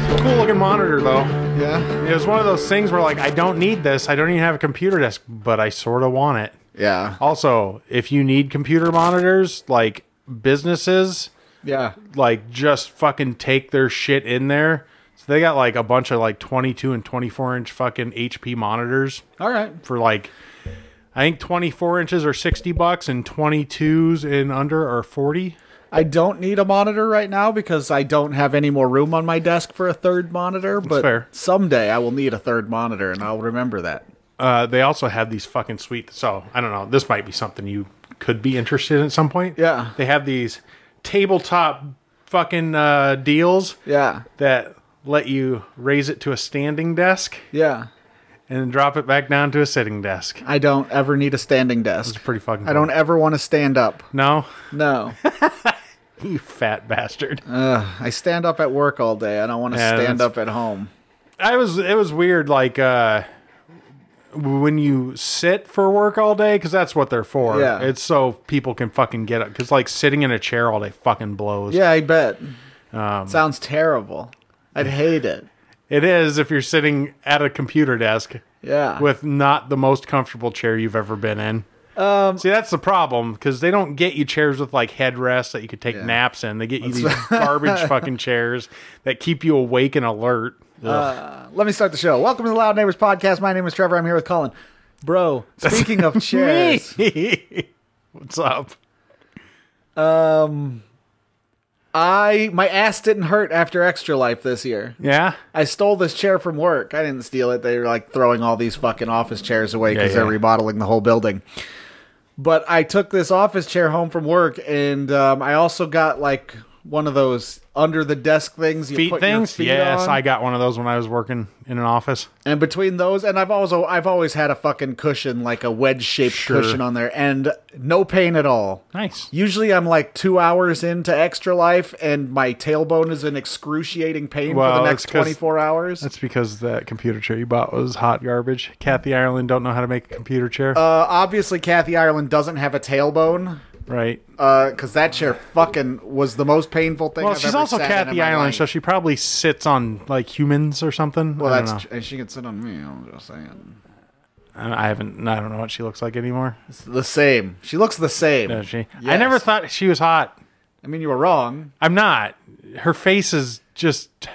Cool looking monitor though. Yeah. It was one of those things where like I don't need this. I don't even have a computer desk, but I sort of want it. Yeah. Also, if you need computer monitors, like businesses, Yeah. like just fucking take their shit in there. So they got like a bunch of like 22 and 24 inch fucking HP monitors All right. for like, I think 24 inches are $60 and 22s and under are 40. I don't need a monitor right now because I don't have any more room on my desk for a third monitor, but fair. someday I will need a third monitor and I'll remember that. They also have these fucking sweet. So I don't know. This might be something you could be interested in at some point. Yeah. They have these tabletop fucking deals Yeah. that let you raise it to a standing desk Yeah. and then drop it back down to a sitting desk. I don't ever need a standing desk. It's pretty fucking. I don't ever want to stand up. No, No. you fat bastard. I stand up at work all day. I don't want to Yeah, stand that's- up at home. It was weird. Like when you sit for work all day, because that's what they're for. Yeah. It's so people can fucking get it. Because like sitting in a chair all day fucking blows. Yeah, I bet. Sounds terrible. I'd hate it. It is if you're sitting at a computer desk Yeah. with not the most comfortable chair you've ever been in. See, that's the problem, because they don't get you chairs with like headrests that you could take naps in. They get you these garbage fucking chairs that keep you awake and alert. Let me start the show. Welcome to the Loud Neighbors Podcast. My name is Trevor. I'm here with Colin. Bro, speaking of chairs, What's up? my ass didn't hurt after Extra Life this year. Yeah? I stole this chair from work. I didn't steal it. They were like throwing all these fucking office chairs away because they're remodeling the whole building. But I took this office chair home from work, and I also got like one of those under the desk things you Feet put things? your feet Yes, on. I got one of those when I was working in an office. And between those, and I've always had a fucking cushion, like a wedge-shaped cushion on there, and no pain at all. Nice. Usually I'm like 2 hours into Extra Life, and my tailbone is in excruciating pain for the next 24 hours. That's because that computer chair you bought was hot garbage. Kathy Ireland don't know how to make a computer chair. Obviously, Kathy Ireland doesn't have a tailbone, right. because that chair fucking was the most painful thing Well, I've she's ever also sat in Kathy my Ireland, life. so she probably sits on like humans or something. Well, I don't that's know. and she can sit on me. I'm just saying. I don't know what she looks like anymore. It's the same. She looks the same. Does she? I Yes. never thought she was hot. I mean, you were wrong. I'm not. Her face is just.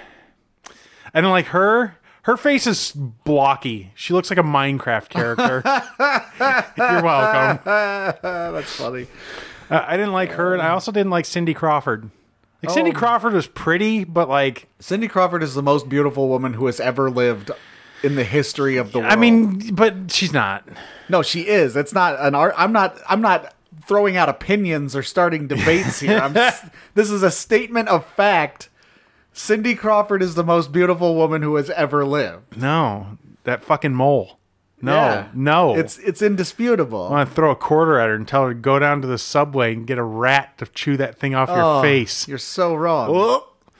I don't like her. Her face is blocky. She looks like a Minecraft character. You're welcome. That's funny. I didn't like her, and I also didn't like Cindy Crawford. Like Cindy Crawford was pretty, but like Cindy Crawford is the most beautiful woman who has ever lived in the history of the world. I mean, but she's not. no, she is. It's not an art. I'm not throwing out opinions or starting debates here. This is a statement of fact. Cindy Crawford is the most beautiful woman who has ever lived. No, that fucking mole. No, Yeah. no. It's indisputable. I want to throw a quarter at her and tell her to go down to the subway and get a rat to chew that thing off your face. You're so wrong.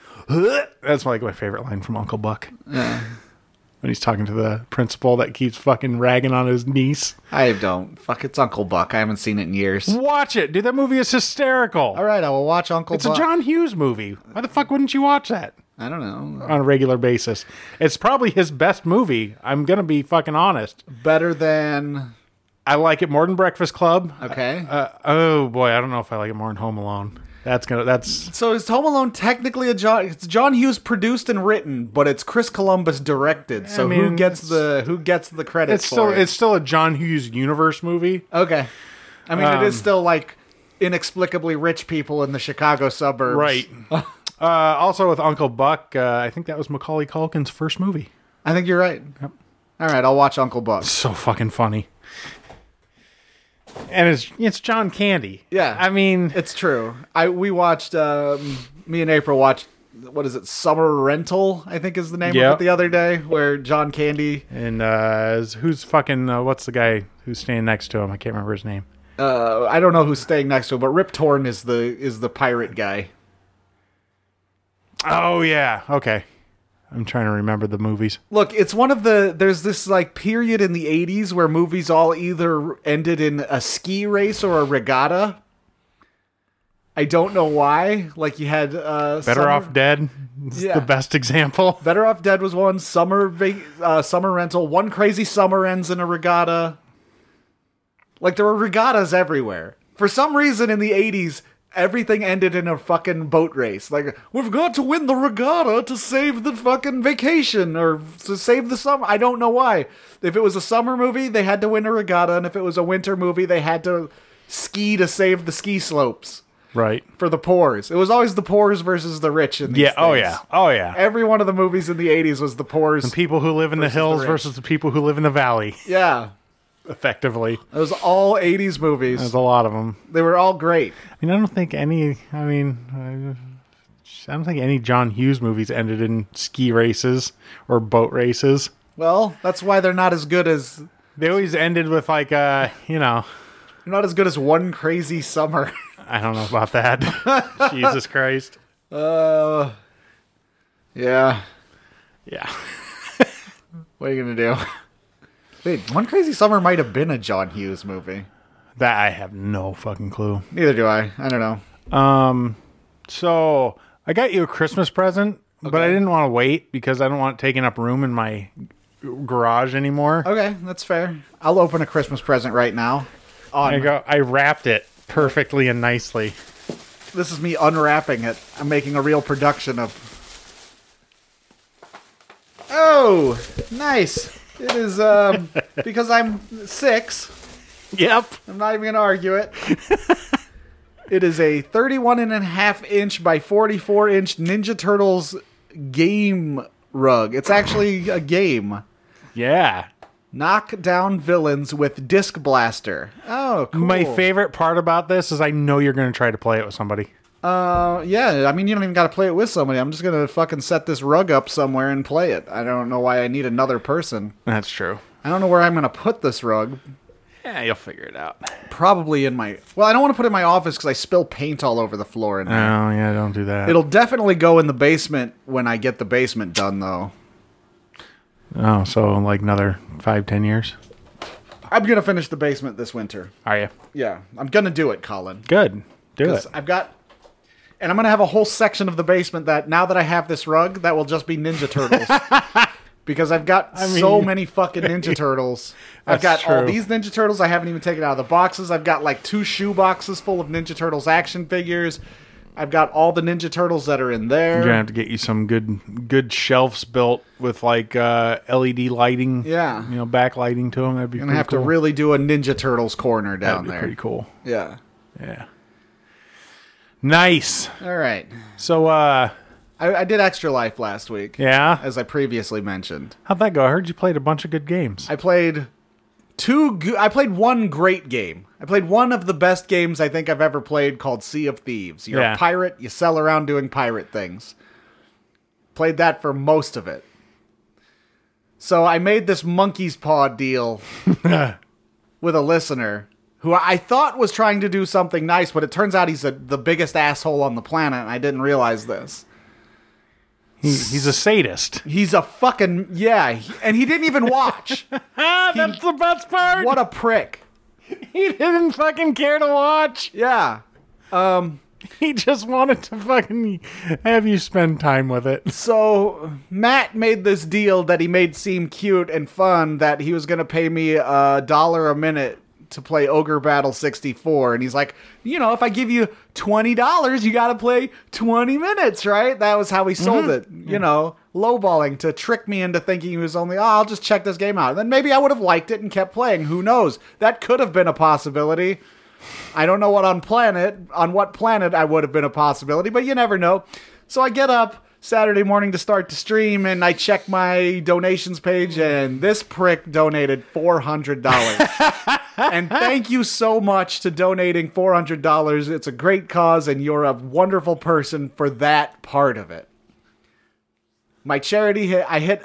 That's like my favorite line from Uncle Buck. Yeah. When he's talking to the principal that keeps fucking ragging on his niece. I don't. Fuck, it's Uncle Buck. I haven't seen it in years. Watch it, dude. That movie is hysterical. All right, I will watch Uncle It's Buck. a John Hughes movie. Why the fuck wouldn't you watch that I don't know. on a regular basis? It's probably his best movie. I'm going to be fucking honest. Better than... I like it more than Breakfast Club. Okay. Oh boy, I don't know if I like it more than Home Alone. That's So is Home Alone technically it's John Hughes produced and written, but it's Chris Columbus directed. So I mean, who gets the credit it's for it? it's still a John Hughes universe movie. Okay. I mean, it is still like inexplicably rich people in the Chicago suburbs. Right. Also with Uncle Buck, I think that was Macaulay Culkin's first movie. I think you're right. Yep. All right, I'll watch Uncle Buck. So fucking funny. And it's John Candy. Yeah. I mean, It's true. We watched, me and April watched, what is it, Summer Rental, I think is the name of Yep. it the other day, where John Candy, and who's fucking what's the guy who's standing next to him? I can't remember his name. I don't know who's staying next to him, but Rip Torn is the pirate guy. Oh yeah, okay. I'm trying to remember the movies. Look, it's there's this like period in the 80s where movies all either ended in a ski race or a regatta. I don't know why. Like you had Better Off Dead. It's the best example. Better Off Dead was one. Summer Rental. One Crazy Summer ends in a regatta. Like there were regattas everywhere. For some reason in the 80s, everything ended in a fucking boat race. Like, we've got to win the regatta to save the fucking vacation or to save the summer. I don't know why. If it was a summer movie, they had to win a regatta. And if it was a winter movie, they had to ski to save the ski slopes. Right. For the poors. It was always the poors versus the rich in these things. Oh, yeah. Every one of the movies in the 80s was the poors. The people who live in the hills versus the people who live in the valley. Yeah. Effectively. It was all 80s movies. There's a lot of them. They were all great. I don't think any John Hughes movies ended in ski races or boat races. Well, that's why they're not as good as... They always ended with like, They're not as good as One Crazy Summer. I don't know about that. Jesus Christ. Yeah. Yeah. What are you going to do? Wait, One Crazy Summer might have been a John Hughes movie. That I have no fucking clue. Neither do I. I don't know. So I got you a Christmas present, but I didn't want to wait because I don't want it taking up room in my garage anymore. Okay, that's fair. I'll open a Christmas present right now. I wrapped it perfectly and nicely. This is me unwrapping it. I'm making a real production of... Oh, nice. It is, because I'm 6. Yep. I'm not even going to argue it. It is a 31.5-inch by 44-inch Ninja Turtles game rug. It's actually a game. Yeah. Knock down villains with Disc Blaster. Oh, cool. My favorite part about this is I know you're going to try to play it with somebody. Yeah, I mean, you don't even got to play it with somebody. I'm just going to fucking set this rug up somewhere and play it. I don't know why I need another person. That's true. I don't know where I'm going to put this rug. Yeah, you'll figure it out. Probably in my... Well, I don't want to put it in my office because I spill paint all over the floor in there. Oh, yeah, don't do that. It'll definitely go in the basement when I get the basement done, though. Oh, so like another 5-10 years? I'm going to finish the basement this winter. Are you? Yeah, I'm going to do it, Colin. Good. Do it. I've got... And I'm going to have a whole section of the basement that, now that I have this rug, that will just be Ninja Turtles. Because I've got so many fucking Ninja Turtles. I've got all these Ninja Turtles I haven't even taken out of the boxes. I've got like 2 shoe boxes full of Ninja Turtles action figures. I've got all the Ninja Turtles that are in there. You're going to have to get you some good shelves built with like LED lighting. Yeah. Backlighting to them. That'd be pretty cool. I'm going to have to really do a Ninja Turtles corner down there. That'd be pretty cool. Yeah. Yeah. Nice. All right. So, I did Extra Life last week. Yeah? As I previously mentioned. How'd that go? I heard you played a bunch of good games. I played one great game. I played one of the best games I think I've ever played called Sea of Thieves. You're a pirate. You sell around doing pirate things. Played that for most of it. So I made this monkey's paw deal with a listener who I thought was trying to do something nice, but it turns out he's the biggest asshole on the planet, and I didn't realize this. He's a sadist. He's a fucking... Yeah, and he didn't even watch. That's the best part. What a prick. He didn't fucking care to watch. Yeah. He just wanted to fucking have you spend time with it. So, Matt made this deal that he made seem cute and fun that he was going to pay me $1 a minute to play Ogre Battle 64. And he's like, if I give you $20, you got to play 20 minutes, right? That was how he sold it. Lowballing to trick me into thinking he was only, I'll just check this game out. And then maybe I would have liked it and kept playing. Who knows? That could have been a possibility. I don't know on what planet I would have been a possibility, but you never know. So I get up Saturday morning to start the stream, and I check my donations page, and this prick donated $400. And thank you so much to donating $400. It's a great cause, and you're a wonderful person for that part of it. My charity I hit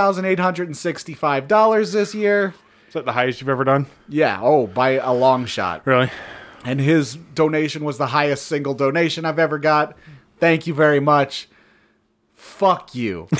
$1,865 this year. Is that the highest you've ever done? Yeah. Oh, by a long shot. Really? And his donation was the highest single donation I've ever got. Thank you very much. Fuck you.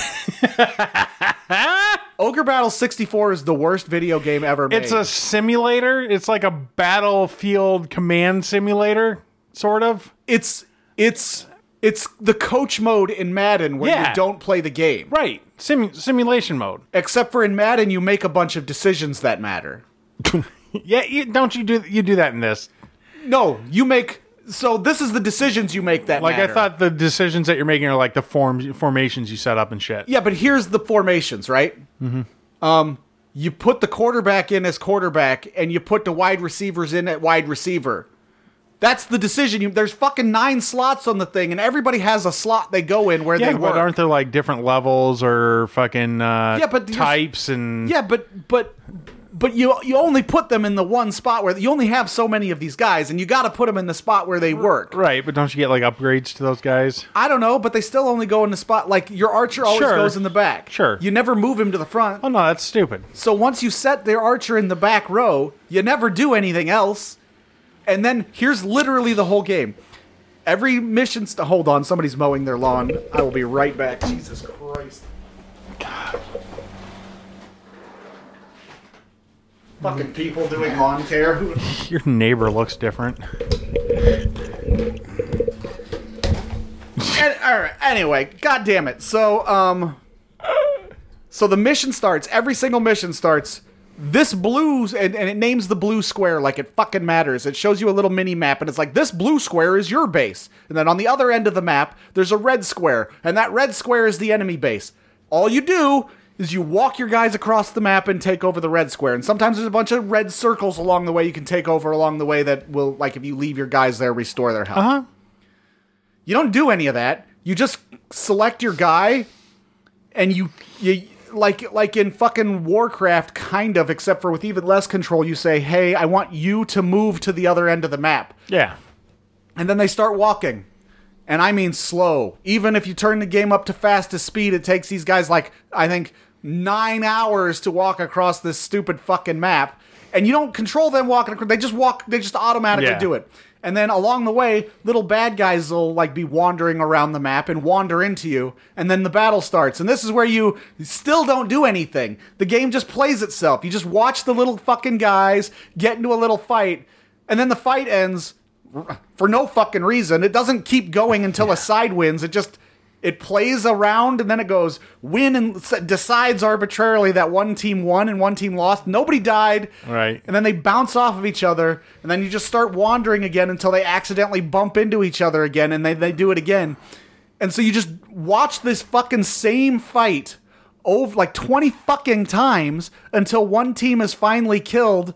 Ogre Battle 64 is the worst video game ever made. It's a simulator. It's like a battlefield command simulator. sort of. It's the coach mode in Madden where you don't play the game. Right. Simulation mode. Except for in Madden, you make a bunch of decisions that matter. Yeah, you do that in this. No, you make... So this is the decisions you make that matter. I thought the decisions that you're making are like the formations you set up and shit. Yeah, but here's the formations, right? Mm-hmm. You put the quarterback in as quarterback, and you put the wide receivers in at wide receiver. That's the decision. There's fucking 9 slots on the thing, and everybody has a slot they go in where they work. But aren't there like different levels or fucking types and... Yeah, but you only put them in the one spot where you only have so many of these guys, and you got to put them in the spot where they work. Right, but don't you get like upgrades to those guys? I don't know, but they still only go in the spot. Like your archer always goes in the back. Sure. You never move him to the front. Oh no, that's stupid. So once you set their archer in the back row, you never do anything else. And then here's literally the whole game. Every mission... Hold on, somebody's mowing their lawn. I will be right back. Jesus Christ. God. Fucking people doing lawn care. Your neighbor looks different. Alright, anyway, god damn it. So the mission starts. Every single mission starts... This blue, and it names the blue square like it fucking matters. It shows you a little mini map, and it's like, this blue square is your base. And then on the other end of the map, there's a red square, and that red square is the enemy base. All you do is you walk your guys across the map and take over the red square. And sometimes there's a bunch of red circles along the way you can take over along the way that will, like, if you leave your guys there, restore their health. Uh-huh. You don't do any of that. You just select your guy, and you like in fucking Warcraft, kind of, except for with even less control, you say, hey, I want you to move to the other end of the map. Yeah. And then they start walking. And I mean slow. Even if you turn the game up to fastest speed, it takes these guys, like, I think, 9 hours to walk across this stupid fucking map. And you don't control them walking across. They just walk. They just automatically do it. And then along the way, little bad guys will like be wandering around the map and wander into you. And then the battle starts. And this is where you still don't do anything. The game just plays itself. You just watch the little fucking guys get into a little fight. And then the fight ends for no fucking reason. It doesn't keep going until a side wins. It plays around, and then it goes win and decides arbitrarily that one team won and one team lost. Nobody died. Right. And then they bounce off of each other, and then you just start wandering again until they accidentally bump into each other again, and they do it again. And so you just watch this fucking same fight over like 20 fucking times until one team is finally killed,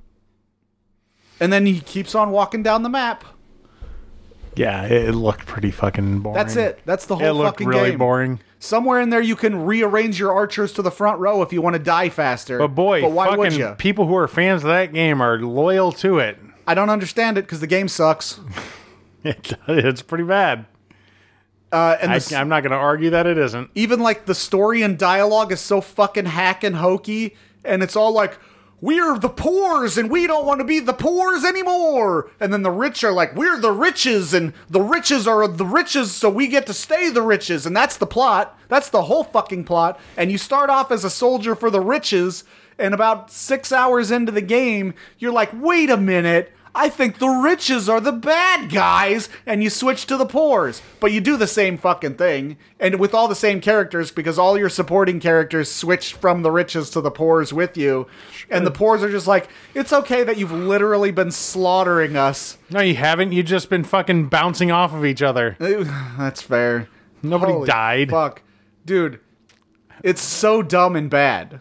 and then he keeps on walking down the map. Yeah, it looked pretty fucking boring. That's it. That's the whole fucking game. It looked really boring. Somewhere in there you can rearrange your archers to the front row if you want to die faster. But boy, why would you? People who are fans of that game are loyal to it. I don't understand it because the game sucks. It's pretty bad. I'm not going to argue that it isn't. Even like the story and dialogue is so fucking hack and hokey, and it's all like, we're the poors, and we don't want to be the poors anymore. And then the rich are like, we're the riches, and the riches are the riches, so we get to stay the riches. And that's the plot. That's the whole fucking plot. And you start off as a soldier for the riches, and about 6 hours into the game, you're like, wait a minute, I think the riches are the bad guys, and you switch to the poors. But you do the same fucking thing, and with all the same characters, because all your supporting characters switch from the riches to the poors with you, and the poors are just like, it's okay that you've literally been slaughtering us. No, you haven't. You've just been fucking bouncing off of each other. That's fair. Nobody Holy died. Fuck. Dude, it's so dumb and bad.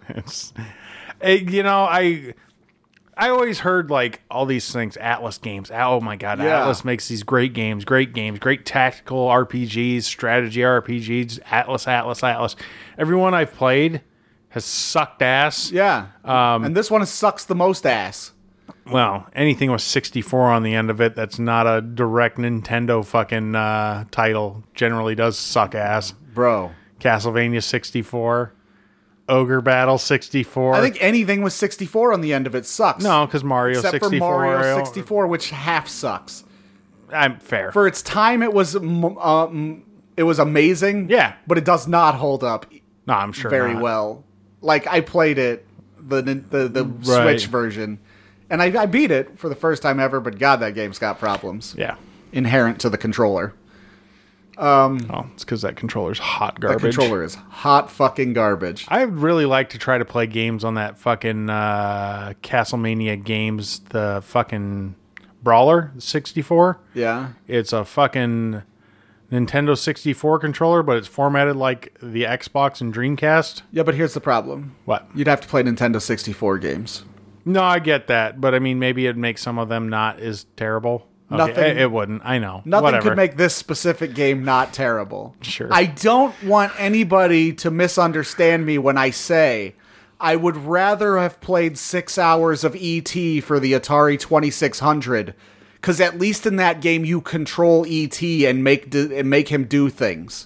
I always heard, like, all these things, Atlas games. Oh, my God. Yeah. Atlas makes these great games, great tactical RPGs, strategy RPGs, Atlas. Everyone I've played has sucked ass. Yeah. And this one sucks the most ass. Well, anything with 64 on the end of it that's not a direct Nintendo fucking title generally does suck ass. Bro. Castlevania 64. Ogre Battle 64. I think anything with 64 on the end of it sucks. No, because Mario 64. Except for Mario 64, which half sucks. I'm fair. For its time, it was amazing. Yeah. But it does not hold up no, I'm sure very not. well. Like, I played it, the Switch version, and I beat it for the first time ever, but God, that game's got problems. Yeah. inherent to the controller. It's because that controller's hot garbage. The controller is hot fucking garbage. I'd really like to try to play games on that fucking Castlemania games, the fucking Brawler 64. Yeah. It's a fucking Nintendo 64 controller, but it's formatted like the Xbox and Dreamcast. Yeah, but here's the problem. What? You'd have to play Nintendo 64 games. No, I get that, but I mean, maybe it'd make some of them not as terrible. Okay, Nothing. It wouldn't. I know. Nothing Whatever. could make this specific game not terrible. Sure. I don't want anybody to misunderstand me when I say I would rather have played 6 hours of E.T. for the Atari 2600, because at least in that game you control E.T. and make him do things.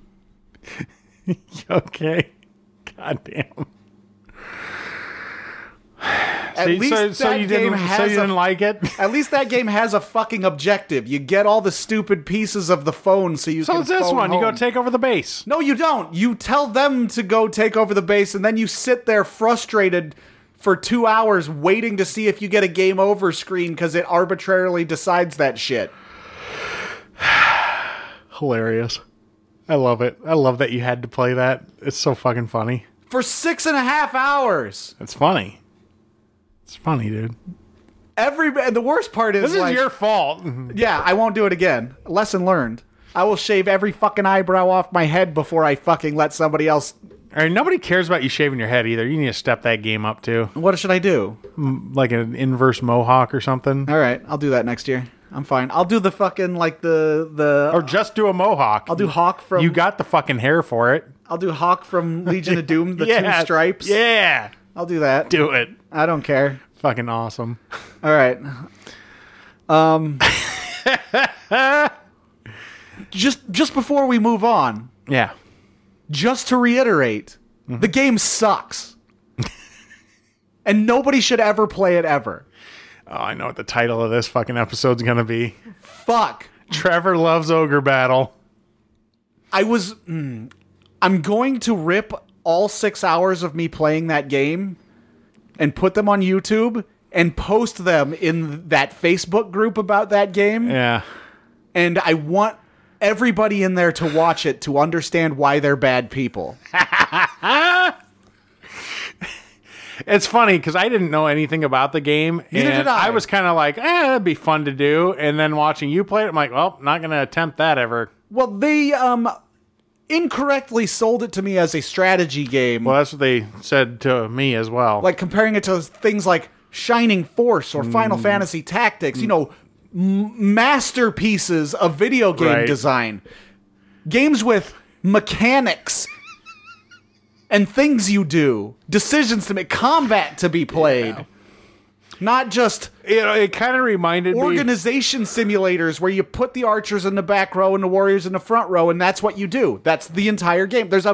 Okay. Goddamn. At least so you didn't like it? At least that game has a fucking objective. You get all the stupid pieces of the phone so you can So it's this phone one. home. You go take over the base. No, you don't. You tell them to go take over the base, and then you sit there frustrated for 2 hours waiting to see if you get a game over screen because it arbitrarily decides that shit. Hilarious. I love it. I love that you had to play that. It's so fucking funny. For 6.5 hours. It's funny. It's funny, dude. And the worst part is, This is your fault. Yeah, I won't do it again. Lesson learned. I will shave every fucking eyebrow off my head before I fucking let somebody else. All right, nobody cares about you shaving your head either. You need to step that game up too. What should I do? Like an inverse mohawk or something. All right, I'll do that next year. I'm fine. I'll do the fucking like the. Or just do a mohawk. I'll do Hawk from. You got the fucking hair for it. I'll do Hawk from Legion of Doom. The Yeah, two stripes. Yeah. I'll do that. Do it. I don't care. Fucking awesome. All right. Just before we move on, Yeah. just to reiterate, the game sucks. And nobody should ever play it ever. Oh, I know what the title of this fucking episode's gonna be. Fuck. Trevor loves Ogre Battle. I'm going to rip all 6 hours of me playing that game and put them on YouTube and post them in that Facebook group about that game. Yeah. And I want everybody in there to watch it to understand why they're bad people. It's funny because I didn't know anything about the game. Neither did I. I was kind of like, that'd be fun to do. And then watching you play it, I'm like, well, not going to attempt that ever. Well, they incorrectly sold it to me as a strategy game. Well, that's what they said to me as well. Like comparing it to things like Shining Force or Final Fantasy Tactics, masterpieces of video game design. Games with mechanics and things you do, decisions to make, combat to be played. Yeah. Not just it kind of reminded me organization simulators where you put the archers in the back row and the warriors in the front row, and that's what you do. That's the entire game. Once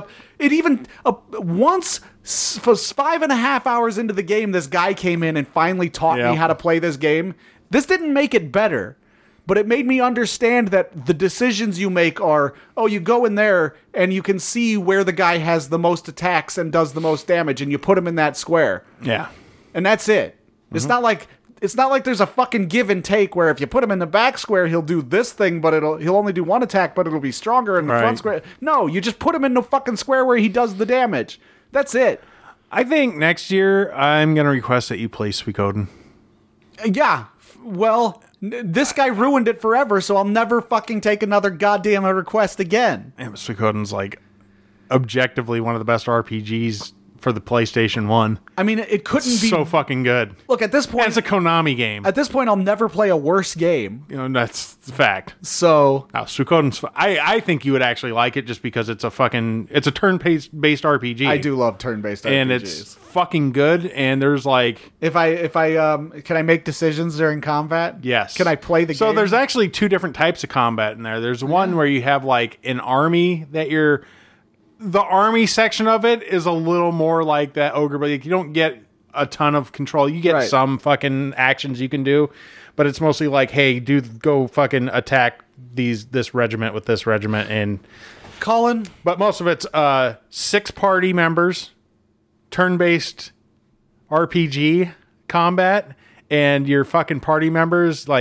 5.5 hours into the game, this guy came in and finally taught me how to play this game. This didn't make it better, but it made me understand that the decisions you make are, you go in there and you can see where the guy has the most attacks and does the most damage, and you put him in that square. Yeah. And that's it. It's not like there's a fucking give and take where if you put him in the back square, he'll do this thing, but he'll only do one attack, but it'll be stronger in the front square. No, you just put him in the fucking square where he does the damage. That's it. I think next year I'm going to request that you play Suikoden. Yeah. Well, this guy ruined it forever, so I'll never fucking take another goddamn request again. Yeah, but Suikoden's like objectively one of the best RPGs for the PlayStation 1. I mean, it couldn't be so fucking good. Look, at this point, it's a Konami game. At this point, I'll never play a worse game. That's the fact. So, Suikoden's. I think you would actually like it just because it's a turn-based RPG. I do love turn-based RPGs, and it's fucking good. And there's like, if I can I make decisions during combat? Yes. Can I play the game? So there's actually two different types of combat in there. There's one where you have like an army that the army section of it is a little more like that ogre, but you don't get a ton of control. You get some fucking actions you can do, but it's mostly like, hey, go fucking attack this regiment with this regiment, and Colin. But most of it's 6 party members, turn-based RPG combat, and your fucking party members, like,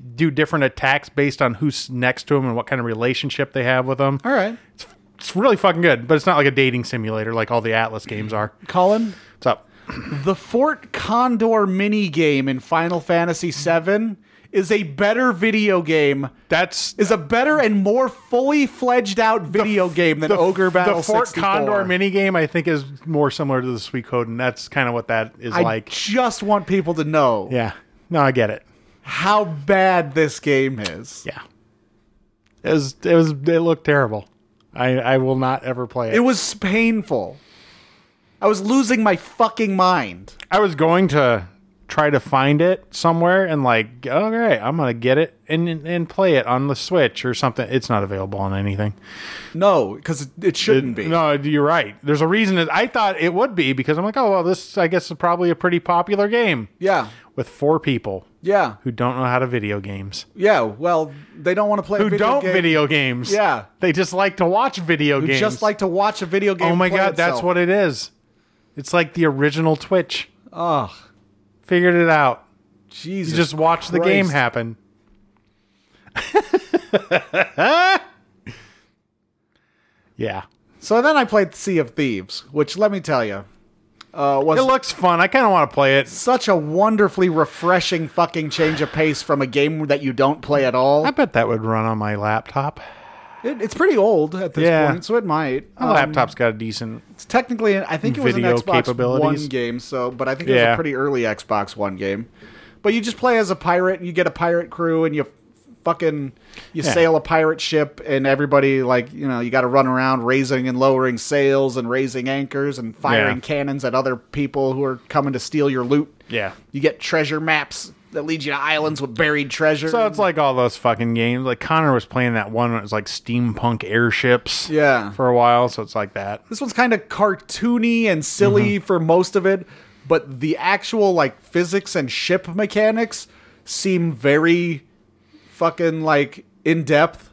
do different attacks based on who's next to them and what kind of relationship they have with them. All right. It's really fucking good, but it's not like a dating simulator like all the Atlas games are. Colin? What's up? The Fort Condor mini game in Final Fantasy VII is a better video game. Is a better and more fully fledged out video game than Ogre Battle 64. The Fort Condor mini game, I think, is more similar to the Suikoden. That's kind of what that is like. I just want people to know. Yeah. No, I get it. How bad this game is. Yeah. It looked terrible. I will not ever play it. It was painful. I was losing my fucking mind. I was going to try to find it somewhere and like, okay, I'm going to get it and play it on the Switch or something. It's not available on anything. No, because it shouldn't be. No, you're right. There's a reason that I thought it would be because I'm like, oh, well, this, I guess, is probably a pretty popular game. Yeah. With 4 people. Yeah. Who don't know how to video games. Yeah, well, they don't want to play a video game. Video games. Yeah. They just like to watch video games. Just like to watch a video game. Oh my God, itself. that's what it is. It's like the original Twitch. Ugh. Figured it out. Jesus You just watch the game happen. Yeah. So then I played Sea of Thieves, which, let me tell you, it looks fun. I kind of want to play it. Such a wonderfully refreshing fucking change of pace from a game that you don't play at all. I bet that would run on my laptop. It's pretty old at this point, so it might. My laptop's got a decent. It's technically, I think it was an video Xbox capabilities. One game, but I think it was a pretty early Xbox One game. But you just play as a pirate, and you get a pirate crew, and you sail a pirate ship, and everybody, you got to run around raising and lowering sails and raising anchors and firing cannons at other people who are coming to steal your loot. Yeah. You get treasure maps that lead you to islands with buried treasure. So it's like all those fucking games. Like Connor was playing that one that was like steampunk airships for a while, so it's like that. This one's kind of cartoony and silly for most of it, but the actual physics and ship mechanics seem very fucking in depth.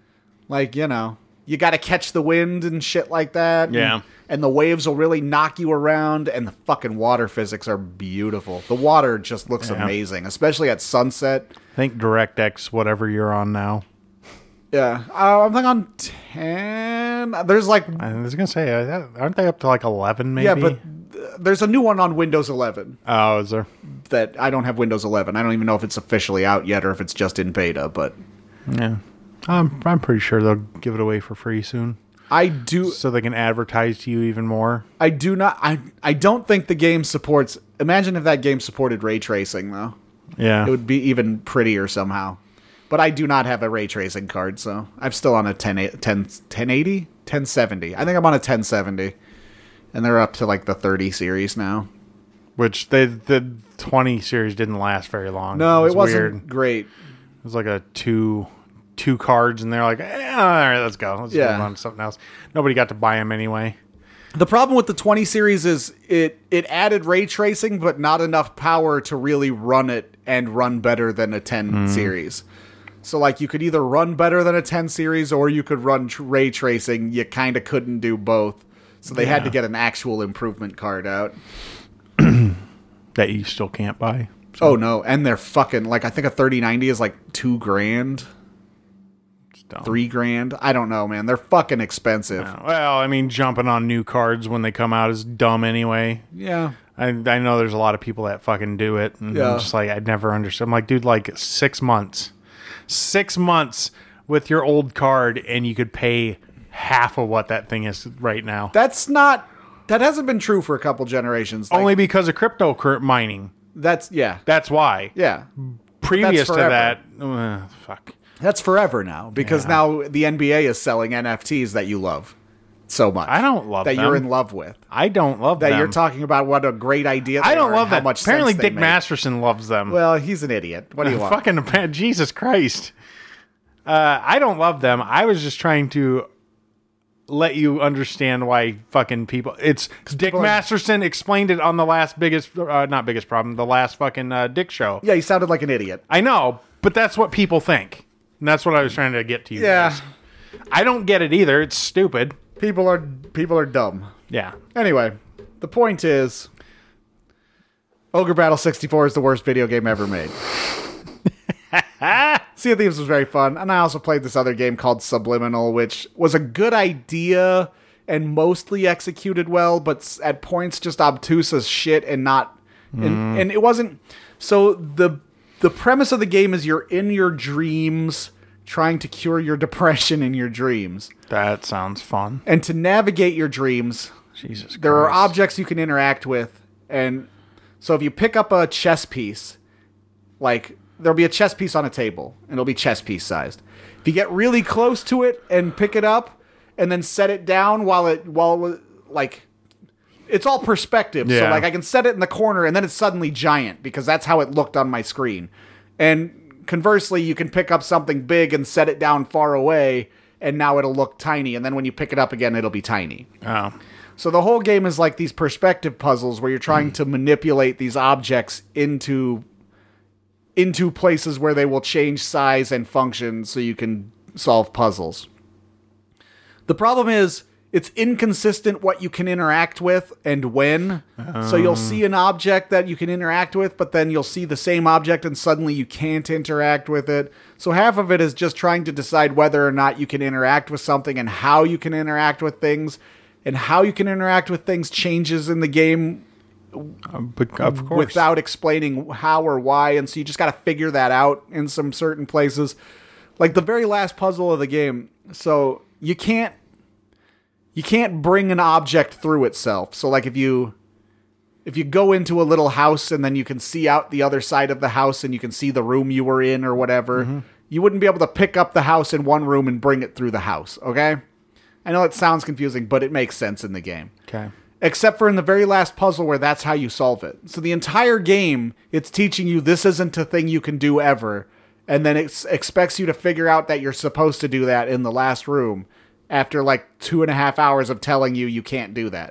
You got to catch the wind and shit like that. Yeah. And the waves will really knock you around, and the fucking water physics are beautiful. The water just looks amazing, especially at sunset. I think DirectX, whatever you're on now. Yeah. I'm thinking on 10. There's I was going to say, aren't they up to 11 maybe? Yeah, but there's a new one on Windows 11. Oh, is there? That I don't have Windows 11. I don't even know if it's officially out yet or if it's just in beta, but... Yeah. I'm pretty sure they'll give it away for free soon. I do, so they can advertise to you even more. I do not. I don't think the game supports. Imagine if that game supported ray tracing, though. Yeah, it would be even prettier somehow. But I do not have a ray tracing card, so I'm still on a 1080, 1070. I think I'm on a 1070, and they're up to the 30 series now. Which the 20 series didn't last very long. No, it wasn't great. It was like a two cards, and they're like, all right, let's go. Let's move on to something else. Nobody got to buy them anyway. The problem with the 20 series is it added ray tracing, but not enough power to really run it and run better than a 10 series. So, you could either run better than a 10 series, or you could run ray tracing. You kind of couldn't do both. So they had to get an actual improvement card out. That you still can't buy. So. Oh, no. And they're fucking, I think a 3090 is $2,000. $3,000. I don't know, man. They're fucking expensive. No. Well, I mean, jumping on new cards when they come out is dumb anyway. Yeah. I know there's a lot of people that fucking do it. And I'm just I'd never understand. I'm like, dude, 6 months. 6 months with your old card, and you could pay half of what that thing is right now. That hasn't been true for a couple generations. Only because of crypto mining. That's why. Yeah. Previous to that, fuck. That's forever now, because now the NBA is selling NFTs that you love so much. I don't love that them. You're in love with. I don't love that them. You're talking about what a great idea they I don't are love and how that. much Apparently sense Dick they Masterson loves them. Well, he's an idiot. What do you want? Fucking Jesus Christ. I don't love them. I was just trying to let you understand why fucking people... It's Dick Masterson explained it on the last not biggest problem, the last fucking Dick show. Yeah, he sounded like an idiot. I know, but that's what people think. And that's what I was trying to get to you guys. I don't get it either. It's stupid. People are dumb. Yeah. Anyway, the point is, Ogre Battle 64 is the worst video game ever made. Sea of Thieves was very fun. And I also played this other game called Subliminal, which was a good idea and mostly executed well, but at points just obtuse as shit and not... And it wasn't... So the premise of the game is you're in your dreams trying to cure your depression in your dreams. That sounds fun. And to navigate your dreams, Jesus Christ. There are objects you can interact with. And so if you pick up a chess piece, like there'll be a chess piece on a table and it'll be chess piece sized. If you get really close to it and pick it up and then set it down while like it's all perspective. Yeah. So like I can set it in the corner and then it's suddenly giant because that's how it looked on my screen. And conversely, you can pick up something big and set it down far away and now it'll look tiny. And then when you pick it up again, it'll be tiny. Oh. So the whole game is like these perspective puzzles where you're trying to manipulate these objects into places where they will change size and function so you can solve puzzles. The problem is it's inconsistent what you can interact with and when. So you'll see an object that you can interact with, but then you'll see the same object and suddenly you can't interact with it. So half of it is just trying to decide whether or not you can interact with something and how you can interact with things. And how you can interact with things changes in the game Of course. without explaining how or why. And so you just got to figure that out in some certain places. Like the very last puzzle of the game. So you can't bring an object through itself. So like if you go into a little house and then you can see out the other side of the house and you can see the room you were in or whatever, you wouldn't be able to pick up the house in one room and bring it through the house. Okay? I know it sounds confusing, but it makes sense in the game. Okay. Except for in the very last puzzle where that's how you solve it. So the entire game, it's teaching you this isn't a thing you can do ever. And then it expects you to figure out that you're supposed to do that in the last room after like 2.5 hours of telling you can't do that.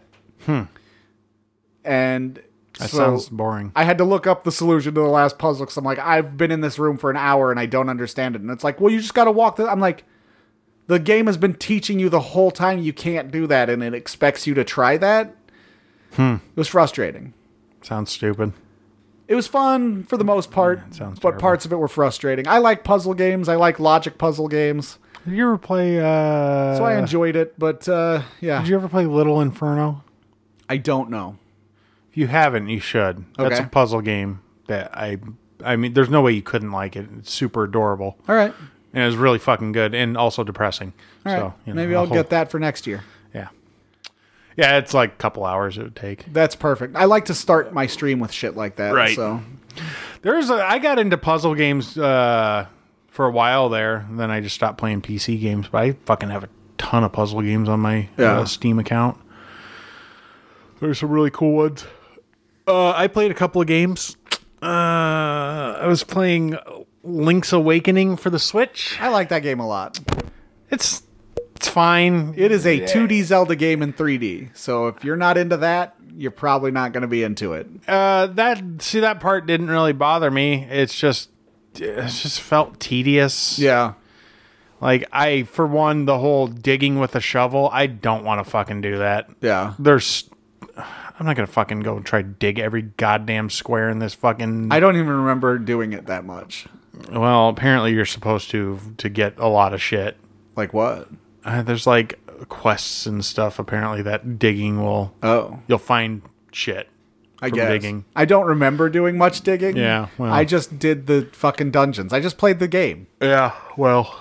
And that so sounds boring. I had to look up the solution to the last puzzle because I'm like, I've been in this room for an hour and I don't understand it. And it's like, well, you just got to walk I'm like, the game has been teaching you the whole time you can't do that, and it expects you to try that. It was frustrating. Sounds stupid. It was fun for the most part, sounds but terrible. parts of it were frustrating. I like puzzle games. I like logic puzzle games. Did you ever play... So I enjoyed it, but yeah. Did you ever play Little Inferno? I don't know. If you haven't, you should. That's Okay. a puzzle game that I mean, there's no way you couldn't like it. It's super adorable. All right. And it was really fucking good and also depressing. All right. So, Maybe I'll get that for next year. Yeah. Yeah, it's like a couple hours it would take. That's perfect. I like to start my stream with shit like that. Right. So I got into puzzle games for a while there, and then I just stopped playing PC games, but I fucking have a ton of puzzle games on my Steam account. There's some really cool ones. I played a couple of games. I was playing Link's Awakening for the Switch. I like that game a lot. It's fine. It is a 2D Zelda game in 3D. So if you're not into that, you're probably not going to be into it. That part didn't really bother me. It just felt tedious. Yeah. Like for one, the whole digging with a shovel, I don't want to fucking do that. Yeah. I'm not going to fucking go and try to dig every goddamn square in this fucking... I don't even remember doing it that much. Well, apparently you're supposed to get a lot of shit. Like what? There's like quests and stuff apparently that digging will... Oh. You'll find shit I from guess. digging. I don't remember doing much digging. Yeah, well. I just did the fucking dungeons. I just played the game. Yeah, well...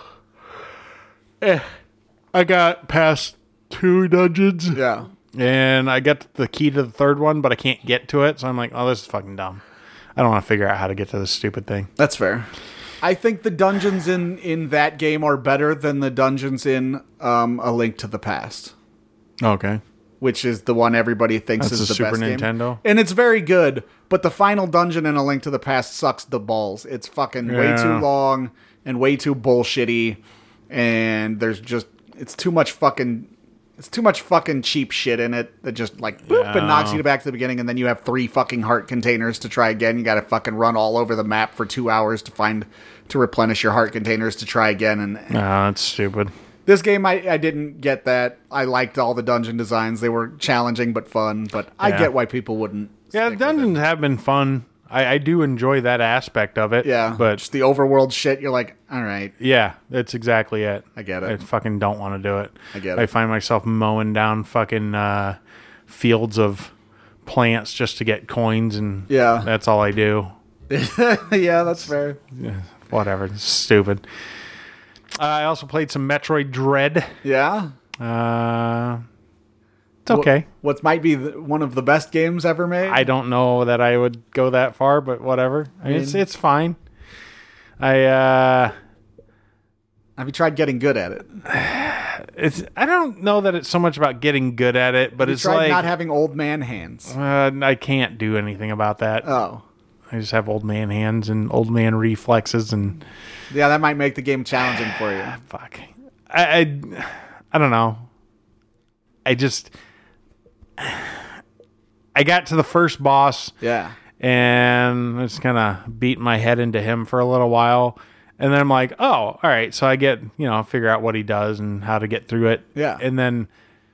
I got past 2 dungeons. Yeah. And I got the key to the 3rd one, but I can't get to it. So I'm like, oh, this is fucking dumb. I don't want to figure out how to get to this stupid thing. That's fair. I think the dungeons in that game are better than the dungeons in A Link to the Past. Okay. Which is the one everybody thinks That's is a the best Super game. Nintendo? And it's very good, but the final dungeon in A Link to the Past sucks the balls. It's fucking way too long and way too bullshitty, and there's just it's too much fucking cheap shit in it that just like boop and knocks you back to the beginning, and then you have 3 fucking heart containers to try again. You got to fucking run all over the map for 2 hours to replenish your heart containers to try again. And that's stupid. this game, I didn't get that. I liked all the dungeon designs. They were challenging but fun, but I get why people wouldn't. Yeah, the dungeons have been fun. I do enjoy that aspect of it. Yeah. But just the overworld shit, you're like, all right. Yeah, that's exactly it. I get it. I fucking don't want to do it. I get it. I find myself mowing down fucking fields of plants just to get coins, and that's all I do. Yeah, that's fair. Yeah, whatever. It's stupid. I also played some Metroid Dread. Yeah? It's okay. What might be one of the best games ever made? I don't know that I would go that far, but whatever. I mean, it's fine. Have you tried getting good at it? I don't know that it's so much about getting good at it, but it's like not having old man hands. I can't do anything about that. Oh. I just have old man hands and old man reflexes, and yeah, that might make the game challenging for you. Fuck. I don't know. I got to the first boss. Yeah. And I just kind of beat my head into him for a little while. And then I'm like, oh, all right. So I get, figure out what he does and how to get through it. Yeah. And then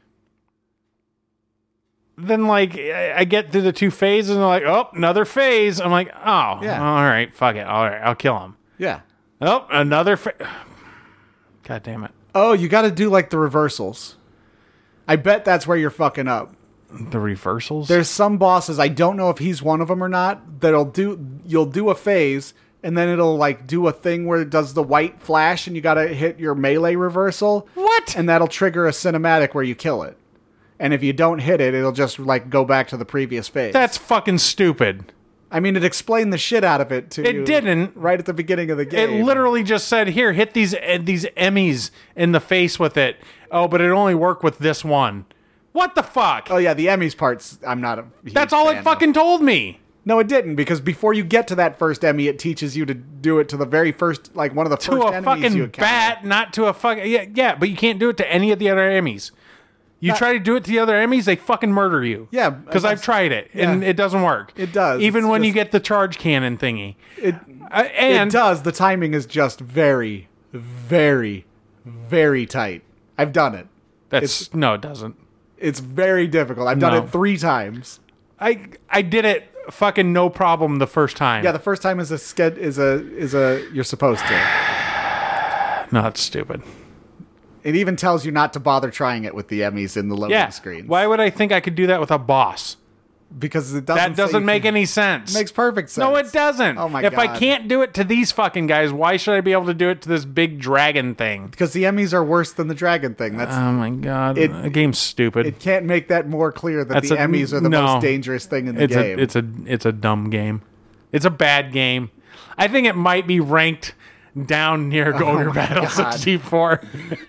like I get through the 2 phases and they're like, oh, another phase. I'm like, oh, yeah. All right, fuck it. All right, I'll kill him. Yeah. Oh, another God damn it. Oh, you got to do like the reversals. I bet that's where you're fucking up. The reversals? There's some bosses, I don't know if he's one of them or not, you'll do a phase and then it'll like do a thing where it does the white flash and you got to hit your melee reversal. What? And that'll trigger a cinematic where you kill it. And if you don't hit it, it'll just like go back to the previous phase. That's fucking stupid. I mean, it explained the shit out of it to you. It didn't. Right at the beginning of the game. It literally just said, here, hit these Emmys in the face with it. Oh, but it only worked with this one. What the fuck? Oh, yeah, the Emmys parts, I'm not a huge That's all it fucking told me. No, it didn't, because before you get to that first Emmy, it teaches you to do it to the very first, like one of the first enemies you encounter. To a fucking bat, not to a fucking... Yeah, but you can't do it to any of the other Emmys. You try to do it to the other Emmys, they fucking murder you. Yeah. Because I've tried it, and it doesn't work. It does. Even when you get the charge cannon thingy. It does. The timing is just very, very, very tight. I've done it. No, it doesn't. It's very difficult. I've done it 3 times. I did it fucking no problem the first time. Yeah, the first time is you're supposed to. No, it's stupid. It even tells you not to bother trying it with the Emmys in the loading screen. Why would I think I could do that with a boss? Because it doesn't. That doesn't make any sense. It makes perfect sense. No, it doesn't. Oh my god! If I can't do it to these fucking guys, why should I be able to do it to this big dragon thing? Because the Emmys are worse than the dragon thing. That's. Oh my god! The game's stupid. It can't make that more clear that the Emmys are the most dangerous thing in the game. It's a dumb game. It's a bad game. I think it might be ranked down near Ogre Battle 64.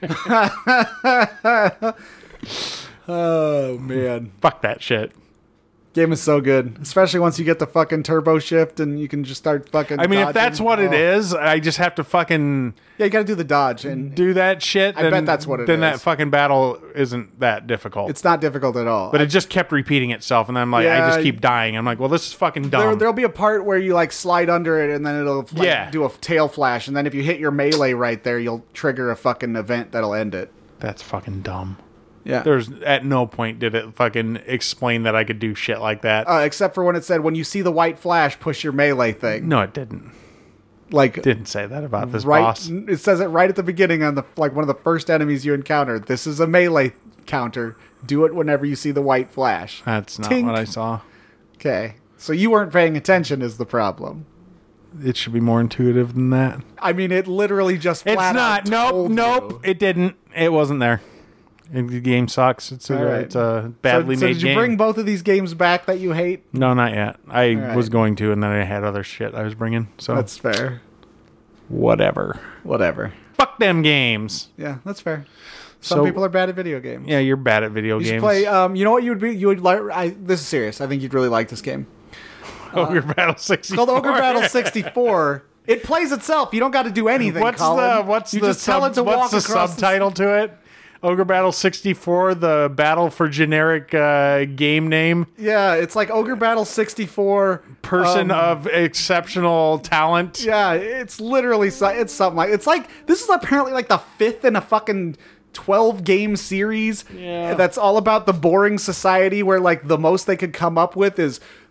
Oh man, fuck that shit. Game is so good, especially once you get the fucking turbo shift and you can just start fucking. I mean, if that's what it is, I just have to fucking. Yeah, you got to do the dodge and do that shit. I bet that's what it is. Then that fucking battle isn't that difficult. It's not difficult at all. But it just kept repeating itself, and then I'm like, I just keep dying. I'm like, well, this is fucking dumb. There'll be a part where you like slide under it, and then it'll do a tail flash, and then if you hit your melee right there, you'll trigger a fucking event that'll end it. That's fucking dumb. Yeah. There's at no point did it fucking explain that I could do shit like that. Except for when it said, when you see the white flash, push your melee thing. No, it didn't. Like, it didn't say that about this boss. It says it right at the beginning on one of the first enemies you encounter. This is a melee counter. Do it whenever you see the white flash. That's not what I saw. Okay. So you weren't paying attention is the problem. It should be more intuitive than that. I mean, it literally just flat It's not. Nope. It didn't. It wasn't there. The game sucks. It's a badly made game. Did you bring both of these games back that you hate? No, not yet. I was going to, and then I had other shit I was bringing. So that's fair. Whatever. Fuck them games. Yeah, that's fair. Some people are bad at video games. Yeah, you're bad at video games. You should play. You know what you would be? You would like. This is serious. I think you'd really like this game. Ogre Battle 64. It's called Ogre Battle 64. It plays itself. You don't got to do anything. What's Colin. the subtitle to it? Ogre Battle 64, the battle for generic game name. Yeah, it's like Ogre Battle 64. Person of exceptional talent. Yeah, it's literally, it's something like, it's like, this is apparently like the 5th in a fucking 12 game series. Yeah. That's all about the boring society where like the most they could come up with is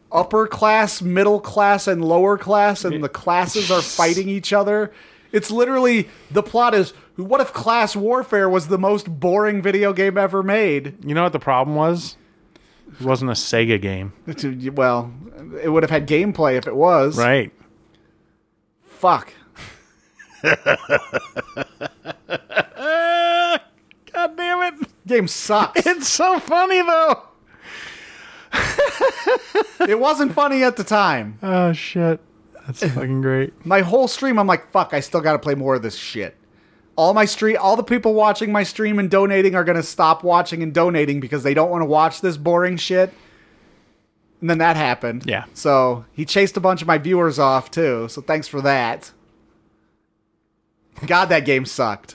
upper class, middle class, and lower class, and the classes are fighting each other. It's literally, the plot is, what if Class Warfare was the most boring video game ever made? You know what the problem was? It wasn't a Sega game. Well, it would have had gameplay if it was. Right. Fuck. God damn it. Game sucks. It's so funny, though. It wasn't funny at the time. Oh, shit. That's fucking great. My whole stream, I'm like, fuck, I still got to play more of this shit. All the people watching my stream and donating are going to stop watching and donating because they don't want to watch this boring shit. And then that happened. Yeah. So he chased a bunch of my viewers off too. So thanks for that. God, that game sucked.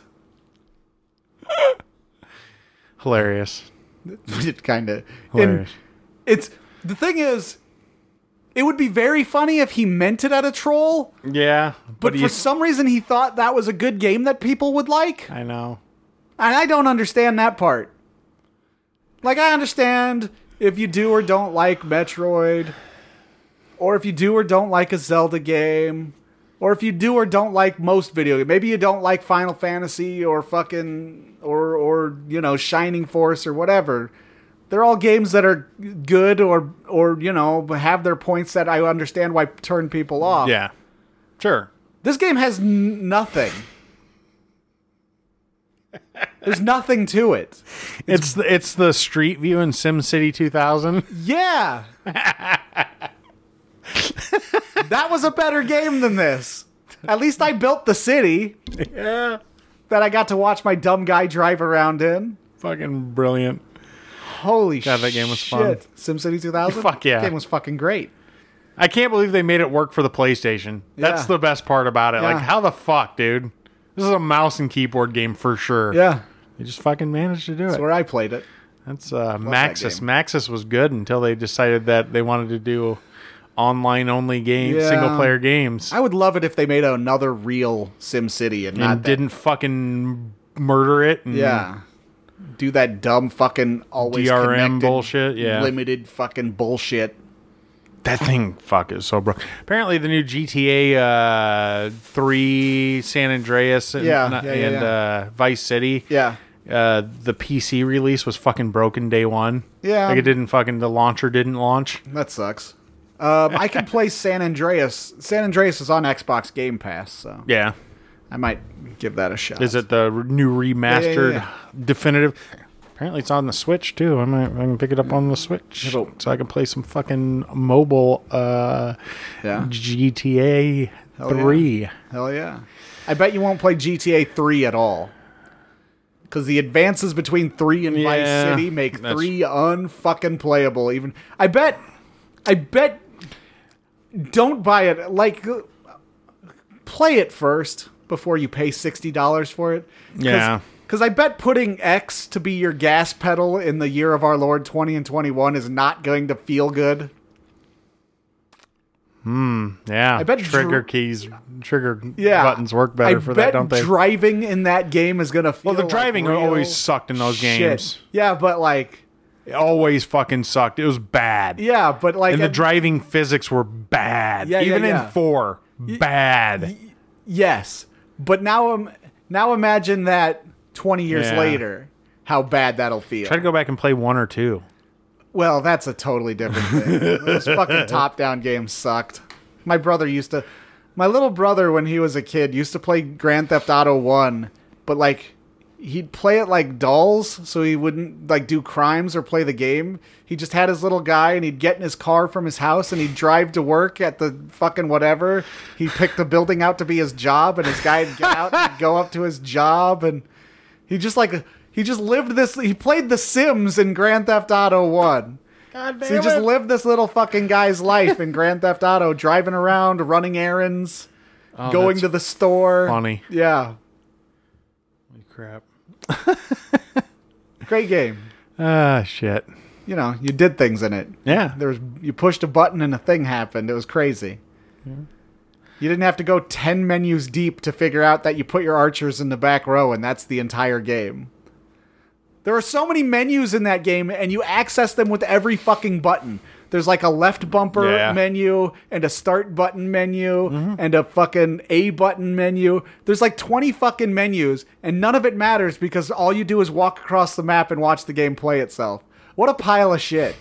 Hilarious. It kind of. Hilarious. It's the thing is, it would be very funny if he meant it at a troll. Yeah. But for some reason, he thought that was a good game that people would like. I know. And I don't understand that part. Like, I understand if you do or don't like Metroid, or if you do or don't like a Zelda game, or if you do or don't like most video games. Maybe you don't like Final Fantasy or fucking, or you know, Shining Force or whatever. They're all games that are good or you know, have their points that I understand why turn people off. Yeah. Sure. This game has nothing. There's nothing to it. It's the Street View in SimCity 2000. Yeah. That was a better game than this. At least I built the city. Yeah. That I got to watch my dumb guy drive around in. Fucking brilliant. Holy shit. God, that game was fun. SimCity 2000? Fuck yeah. That game was fucking great. I can't believe they made it work for the PlayStation. That's Yeah. the best part about it. Yeah. Like, how the fuck, dude? This is a mouse and keyboard game for sure. Yeah. They just fucking managed to do That's it. where I played it. That's that Maxis. game. Maxis was good until they decided that they wanted to do online-only games, Yeah. single-player games. I would love it if they made another real SimCity and not And didn't fucking murder it. And Yeah. Do that dumb fucking always DRM connected, bullshit, yeah. limited fucking bullshit. That thing, fuck, is so broke. Apparently, the new GTA 3, San Andreas, and Vice City, Yeah. the PC release was fucking broken day one. Yeah. Like, the launcher didn't launch. That sucks. I can play San Andreas. San Andreas is on Xbox Game Pass, so Yeah. I might give that a shot. Is it the new remastered Yeah. definitive? Apparently, it's on the Switch, too. I can pick it up on the Switch. Yeah, so I can play some fucking mobile GTA 3. Hell yeah. I bet you won't play GTA 3 at all. Because the advances between 3 and Vice City make 3 unfucking playable. Even I bet don't buy it. Like, play it first before you pay $60 for it. Yeah. Because I bet putting X to be your gas pedal in the year of our Lord 20 and 21 is not going to feel good. Yeah. I bet trigger buttons work better for that, don't they? Driving in that game is going to feel Well, the driving like real always sucked in those shit. games. Yeah, but like... It always fucking sucked. It was bad. Yeah, but like... And the driving physics were bad. Yeah, Even yeah. in 4. Bad. Yes. But now imagine that 20 years Yeah. later, how bad that'll feel. Try to go back and play 1 or 2. Well, that's a totally different thing. Those fucking top-down games sucked. My little brother, when he was a kid, used to play Grand Theft Auto 1, but like, he'd play it like dolls, so he wouldn't like do crimes or play the game. He just had his little guy, and he'd get in his car from his house, and he'd drive to work at the fucking whatever. He picked the building out to be his job, and his guy'd get out and he'd go up to his job, and he just lived this. He played The Sims in Grand Theft Auto 1. God damn So he just lived this little fucking guy's life in Grand Theft Auto, driving around, running errands, going to the store. Funny. Yeah. Holy crap. Great game. Shit. You know, you did things in it. Yeah. You pushed a button and a thing happened. It was crazy. Yeah. You didn't have to go 10 menus deep to figure out that you put your archers in the back row and that's the entire game. There are so many menus in that game, and you access them with every fucking button. There's like a left bumper menu and a start button menu and a fucking A button menu. There's like 20 fucking menus, and none of it matters because all you do is walk across the map and watch the game play itself. What a pile of shit.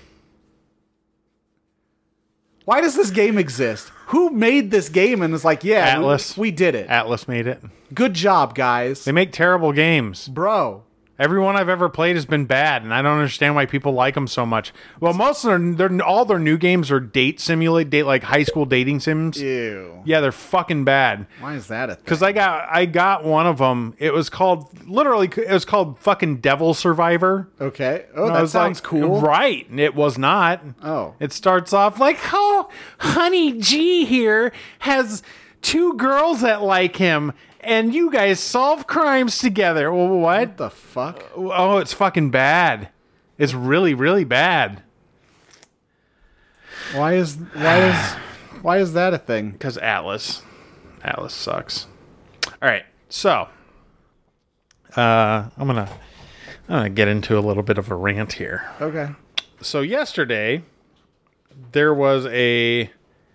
Why does this game exist? Who made this game and is like, yeah, Atlas. We did it. Atlas made it. Good job, guys. They make terrible games. Bro. Everyone I've ever played has been bad, and I don't understand why people like them so much. Well, most of all their new games are like high school dating sims. Ew. Yeah, they're fucking bad. Why is that a thing? Because I got one of them. It was called fucking Devil Survivor. Okay. Oh, that sounds cool. Right. It was not. Oh. It starts off like, oh, Honey G here has 2 girls that like him. And you guys solve crimes together. Well, What the fuck? Oh, it's fucking bad. It's really, really bad. Why is that a thing? Because Atlas sucks. All right, so I'm gonna get into a little bit of a rant here. Okay. So yesterday there was a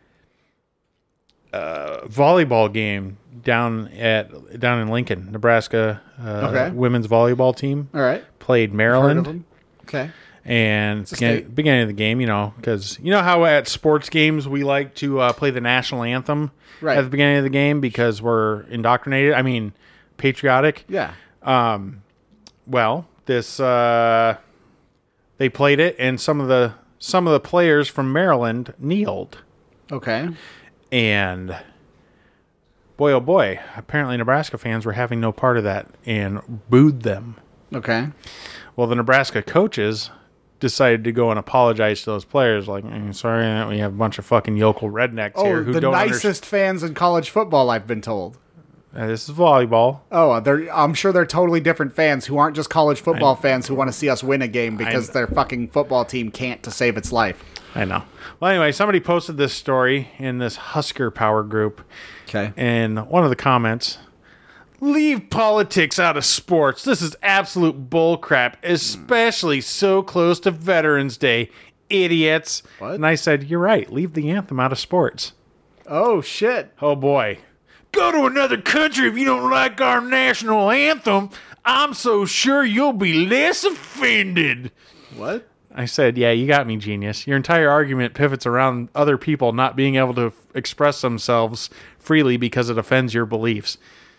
volleyball game down in Lincoln, Nebraska. Women's volleyball team. All right. Played Maryland. Okay. And beginning of the game, because you know how at sports games we like to play the national anthem at the beginning of the game because we're indoctrinated. I mean, patriotic. Yeah. Well, this they played it, and some of the players from Maryland kneeled. Okay. And boy, oh boy, apparently Nebraska fans were having no part of that and booed them. Okay. Well, the Nebraska coaches decided to go and apologize to those players. Like, sorry that we have a bunch of fucking yokel rednecks here who the don't nicest fans in college football, I've been told. This is volleyball. Oh, I'm sure they're totally different fans who aren't just college football fans who want to see us win a game because their fucking football team can't to save its life. I know. Well, anyway, somebody posted this story in this Husker Power group. Okay. And one of the comments, leave politics out of sports. This is absolute bullcrap, especially so close to Veterans Day. Idiots. What? And I said, you're right. Leave the anthem out of sports. Oh, shit. Oh, boy. Go to another country if you don't like our national anthem. I'm so sure you'll be less offended. What? I said, yeah, you got me, genius. Your entire argument pivots around other people not being able to express themselves freely because it offends your beliefs.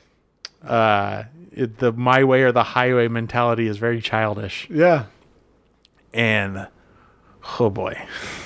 The my way or the highway mentality is very childish. Yeah. And, oh boy.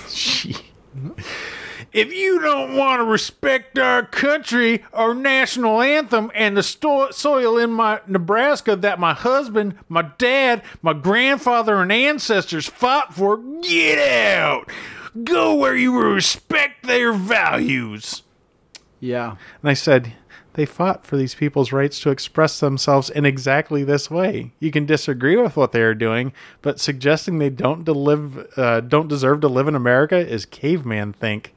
If you don't want to respect our country, our national anthem, and the soil in my Nebraska that my husband, my dad, my grandfather, and ancestors fought for, get out. Go where you respect their values. Yeah. And I said, they fought for these people's rights to express themselves in exactly this way. You can disagree with what they are doing, but suggesting they don't deserve to live in America is caveman think.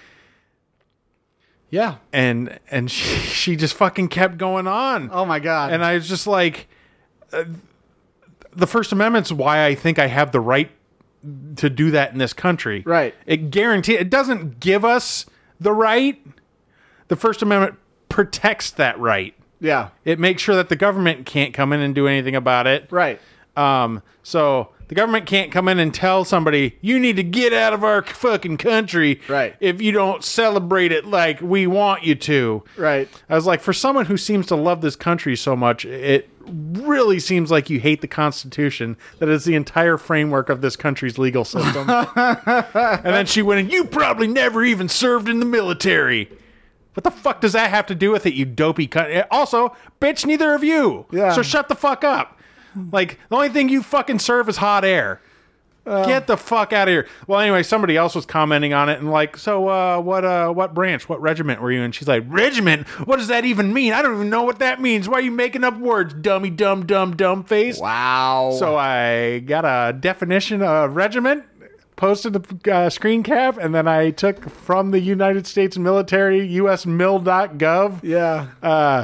Yeah. And she just fucking kept going on. Oh, my God. And I was just like, the First Amendment's why I think I have the right to do that in this country. Right. It doesn't give us the right. The First Amendment protects that right. Yeah. It makes sure that the government can't come in and do anything about it. Right. So the government can't come in and tell somebody, you need to get out of our fucking country. Right. If you don't celebrate it like we want you to. Right. I was like, for someone who seems to love this country so much, it really seems like you hate the Constitution, that is the entire framework of this country's legal system. And then she went, and you probably never even served in the military. What the fuck does that have to do with it, you dopey cunt? Also, bitch, neither of you. Yeah. So shut the fuck up. Like, the only thing you fucking serve is hot air. Get the fuck out of here. Well, anyway, somebody else was commenting on it and like, so what branch, what regiment were you in? She's like, regiment? What does that even mean? I don't even know what that means. Why are you making up words, dummy, dumb face? Wow. So I got a definition of regiment, posted the screen cap, and then I took from the United States military, usmil.gov. Yeah.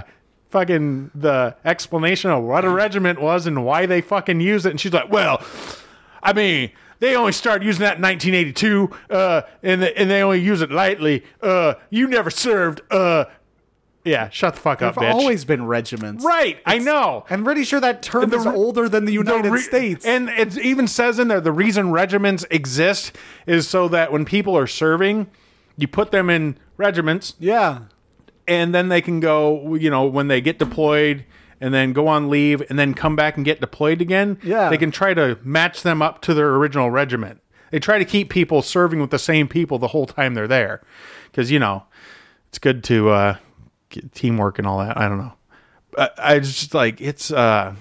fucking the explanation of what a regiment was and why they fucking use it. And she's like, well, I mean, they only started using that in 1982, and they only use it lightly. You never served. Yeah, shut the fuck up, bitch. There've always been regiments. Right, I know. I'm pretty sure that term is older than the United States. And it even says in there, the reason regiments exist is so that when people are serving, you put them in regiments. Yeah. And then they can go, when they get deployed and then go on leave and then come back and get deployed again, they can try to match them up to their original regiment. They try to keep people serving with the same people the whole time they're there. Because, it's good to... teamwork and all that. I don't know. I just like it's wow.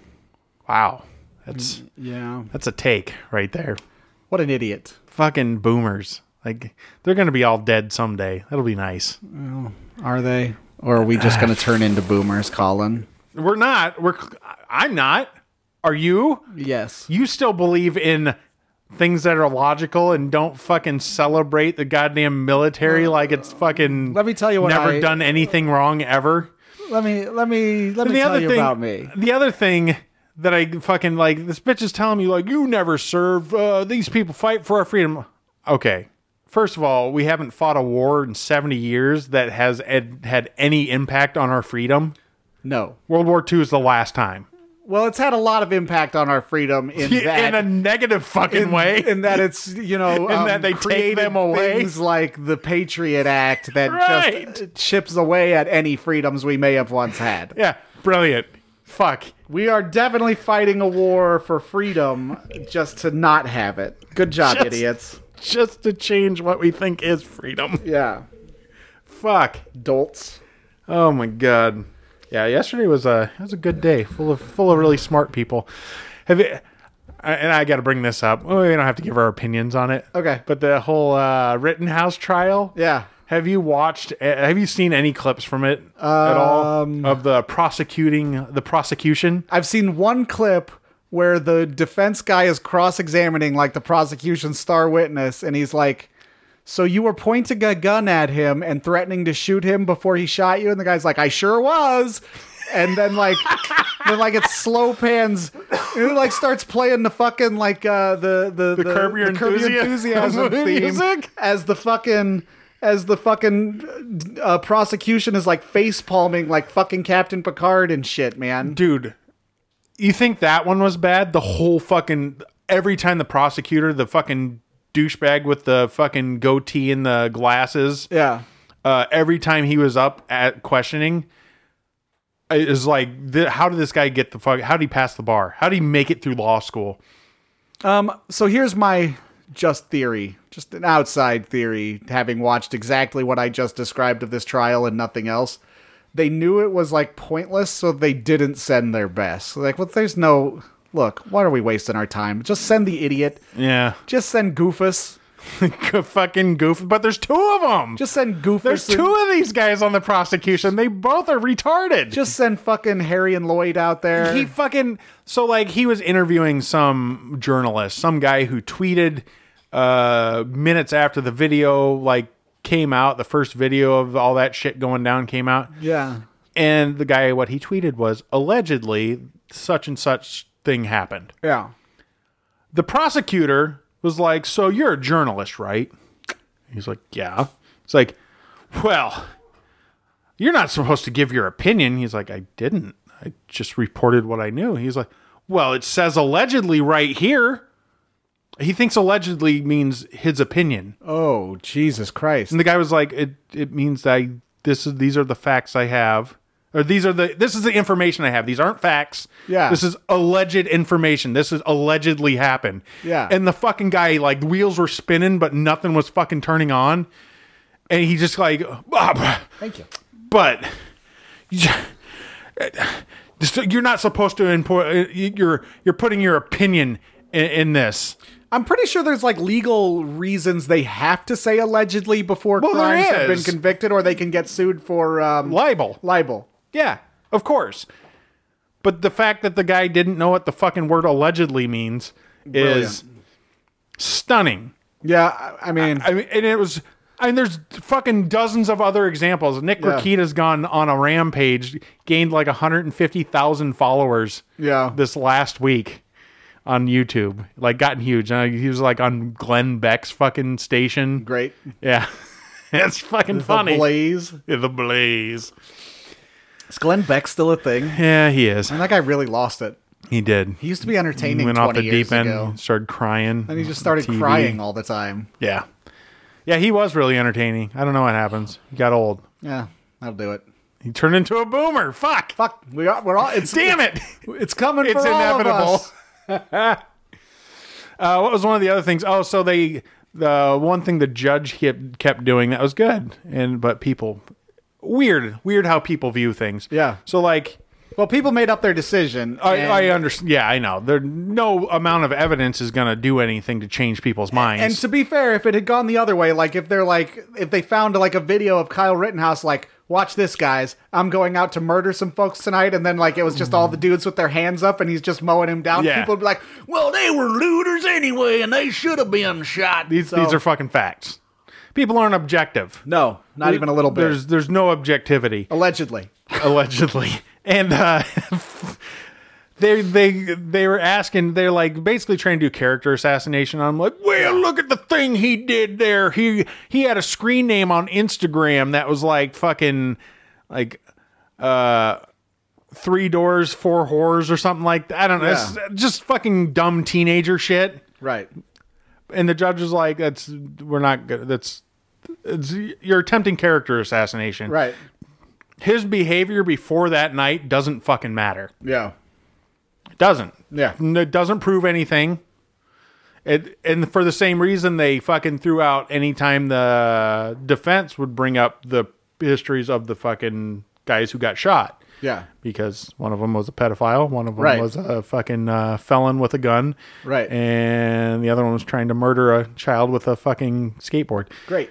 That's a take right there. What an idiot. Fucking boomers. Like they're gonna be all dead someday. That'll be nice. Well, are they? Or are we just gonna turn into boomers, Colin? We're not. I'm not. Are you? Yes. You still believe in things that are logical and don't fucking celebrate the goddamn military like it's fucking. Let me tell you what never done anything wrong ever. Let me tell you about me. The other thing that I fucking like, this bitch is telling me like, you never serve. These people fight for our freedom. Okay, first of all, we haven't fought a war in 70 years that has had any impact on our freedom. No, World War II is the last time. Well, it's had a lot of impact on our freedom in a negative fucking way. In that it's, in that they take them away. Things like the Patriot Act that just chips away at any freedoms we may have once had. Yeah, brilliant. Fuck. We are definitely fighting a war for freedom just to not have it. Good job, idiots. Just to change what we think is freedom. Yeah. Fuck. Dolts. Oh my God. Yeah, yesterday was a good day, full of really smart people. And I got to bring this up. Oh, we don't have to give our opinions on it. Okay. But the whole Rittenhouse trial. Yeah. Have you seen any clips from it at all of the prosecution? I've seen one clip where the defense guy is cross-examining like the prosecution's star witness, and he's like, so you were pointing a gun at him and threatening to shoot him before he shot you? And the guy's like, I sure was. And then it slow pans. It like starts playing the fucking like the Curb Your Enthusiasm theme as the fucking prosecution is like face palming like fucking Captain Picard and shit, man. Dude, you think that one was bad? The whole fucking every time the prosecutor, the fucking douchebag with the fucking goatee and the glasses. Yeah. Every time he was up at questioning, it was like, how did this guy get the fuck? How did he pass the bar? How did he make it through law school? So here's my just an outside theory, having watched exactly what I just described of this trial and nothing else. They knew it was like pointless, so they didn't send their best. Like, well, there's no. Look, why are we wasting our time? Just send the idiot. Yeah. Just send Goofus. Fucking Goofus. But there's two of them. Just send Goofus. There's two of these guys on the prosecution. They both are retarded. Just send fucking Harry and Lloyd out there. He was interviewing some journalist, some guy who tweeted minutes after the video came out, the first video of all that shit going down came out. Yeah. And the guy, what he tweeted was, allegedly, such and such thing happened. Yeah. The prosecutor was like, so you're a journalist, right? He's like, yeah. It's like, well, you're not supposed to give your opinion. He's like, I didn't. I just reported what I knew. He's like, well, it says allegedly right here. He thinks allegedly means his opinion. Oh, Jesus Christ. And the guy was like, it means that these are the facts I have. Or this is the information I have. These aren't facts. Yeah. This is alleged information. This is allegedly happened. Yeah. And the fucking guy, the wheels were spinning, but nothing was fucking turning on. And he just thank you. But you're not supposed to import. You're putting your opinion in this. I'm pretty sure there's legal reasons they have to say allegedly before crimes have been convicted, or they can get sued for libel. Libel. Yeah, of course. But the fact that the guy didn't know what the fucking word allegedly means is stunning. Yeah, I mean, and it was I mean, there's fucking dozens of other examples. Nick Rakita's gone on a rampage, gained like 150,000 followers this last week on YouTube. Like, gotten huge. He was like on Glenn Beck's fucking station. Great. Yeah. It's fucking funny. The Blaze. Yeah, the Blaze. Is Glenn Beck still a thing? Yeah, he is. And that guy really lost it. He did. He used to be entertaining. He went 20 off the years deep ago. end, Started crying. And he just started crying all the time. Yeah. Yeah, he was really entertaining. I don't know what happens. He got old. Yeah, that'll do it. He turned into a boomer. Fuck. We're all. Damn it. It's coming. It's for inevitable. All of us. What was one of the other things? Oh, so the one thing the judge kept doing that was good, but people weird how people view things. Yeah. So like. Well, people made up their decision. I understand. Yeah, I know. No amount of evidence is going to do anything to change people's minds. And to be fair, if it had gone the other way, like if they found like a video of Kyle Rittenhouse, like, watch this, guys, I'm going out to murder some folks tonight, and then like it was just all the dudes with their hands up, and he's just mowing him down. Yeah. People would be like, well, they were looters anyway, and they should have been shot. These are fucking facts. People aren't objective. No, not even a little bit. There's no objectivity. Allegedly. And they were asking, they're like basically trying to do character assassination. I'm like, well, look at the thing he did there. He had a screen name on Instagram that was like fucking like 3 doors, 4 whores or something like that. I don't know. Yeah. It's just fucking dumb teenager shit. Right. And the judge was like, you're attempting character assassination. Right. His behavior before that night doesn't fucking matter. Yeah. It doesn't. Yeah. It doesn't prove anything. And for the same reason, they fucking threw out anytime the defense would bring up the histories of the fucking guys who got shot. Yeah. Because one of them was a pedophile. One of them Right. was a fucking felon with a gun. Right. And the other one was trying to murder a child with a fucking skateboard. Great.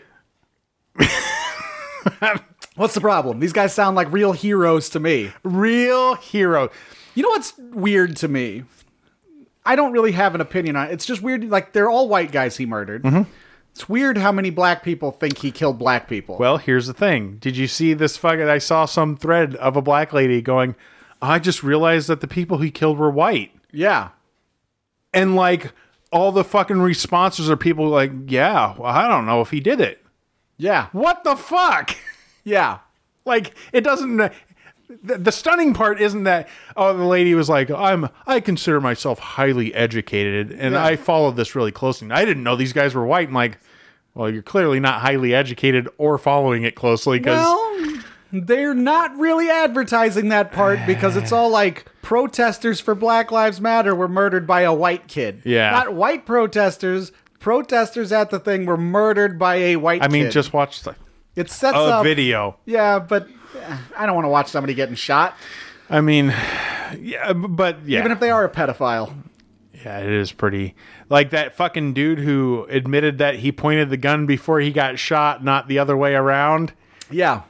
What's the problem? These guys sound like real heroes to me. Real hero. You know what's weird to me? I don't really have an opinion on it. It's just weird. Like, they're all white guys he murdered. Mm-hmm. It's weird how many black people think he killed black people. Well, here's the thing. Did you see this fucking... I saw some thread of a black lady going, I just realized that the people he killed were white. Yeah. And, like, all the fucking responses are people like, yeah, well, I don't know if he did it. Yeah. What the fuck? Yeah. Like, it doesn't... The stunning part isn't that, oh, the lady was like, I consider myself highly educated, and I followed this really closely. And I didn't know these guys were white. And like, well, you're clearly not highly educated or following it closely. Well, they're not really advertising that part because it's all like protesters for Black Lives Matter were murdered by a white kid. Yeah. Not white protesters. Protesters at the thing were murdered by a white kid. I mean, just watch it sets up video. Yeah, but I don't want to watch somebody getting shot. I mean, yeah, but yeah. Even if they are a pedophile. Yeah, it is pretty. Like that fucking dude who admitted that he pointed the gun before he got shot, not the other way around. Yeah.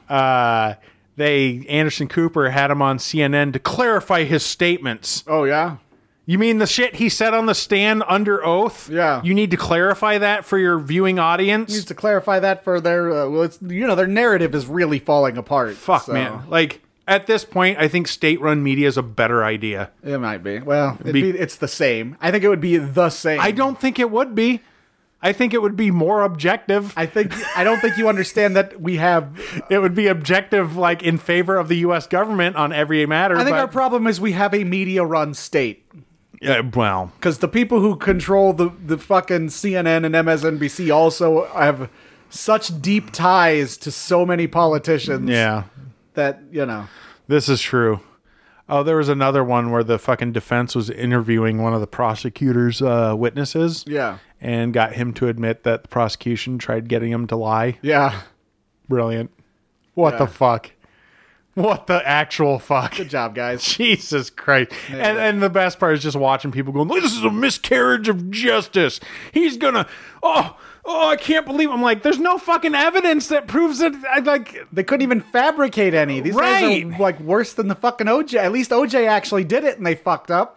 Anderson Cooper had him on CNN to clarify his statements. Oh, yeah? You mean the shit he said on the stand under oath? Yeah. You need to clarify that for your viewing audience? Needs to clarify that for their, their narrative is really falling apart. Fuck, man. Like, at this point, I think state-run media is a better idea. It might be. Well, it's the same. I think it would be the same. I don't think it would be. I think it would be more objective. I don't think you understand that we have... It would be objective, like, in favor of the U.S. government on every matter. I think our problem is we have a media-run state. Yeah, well... Because the people who control the fucking CNN and MSNBC also have such deep ties to so many politicians. Yeah. That, This is true. Oh, there was another one where the fucking defense was interviewing one of the prosecutor's witnesses. Yeah. And got him to admit that the prosecution tried getting him to lie. Yeah. Brilliant. What the fuck? What the actual fuck? Good job, guys. Jesus Christ. And the best part is just watching people going, this is a miscarriage of justice. He's gonna... Oh, I can't believe... I'm like, there's no fucking evidence that proves it. They couldn't even fabricate any. These guys are like worse than the fucking OJ. At least OJ actually did it and they fucked up.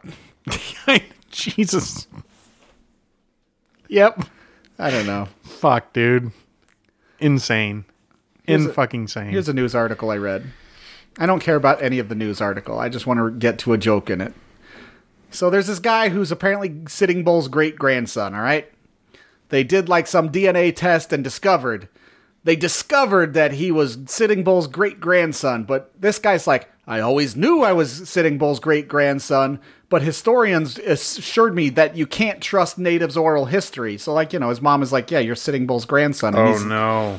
Jesus. Yep. I don't know. Fuck, dude. insane. Fucking sane. Here's a news article I read. I don't care about any of the news article. I just want to get to a joke in it. So there's this guy who's apparently Sitting Bull's great-grandson, all right? They did like some DNA test and discovered that he was Sitting Bull's great-grandson, but this guy's like, I always knew I was Sitting Bull's great-grandson, but historians assured me that you can't trust natives' oral history. So, like, his mom is like, yeah, you're Sitting Bull's grandson. And no.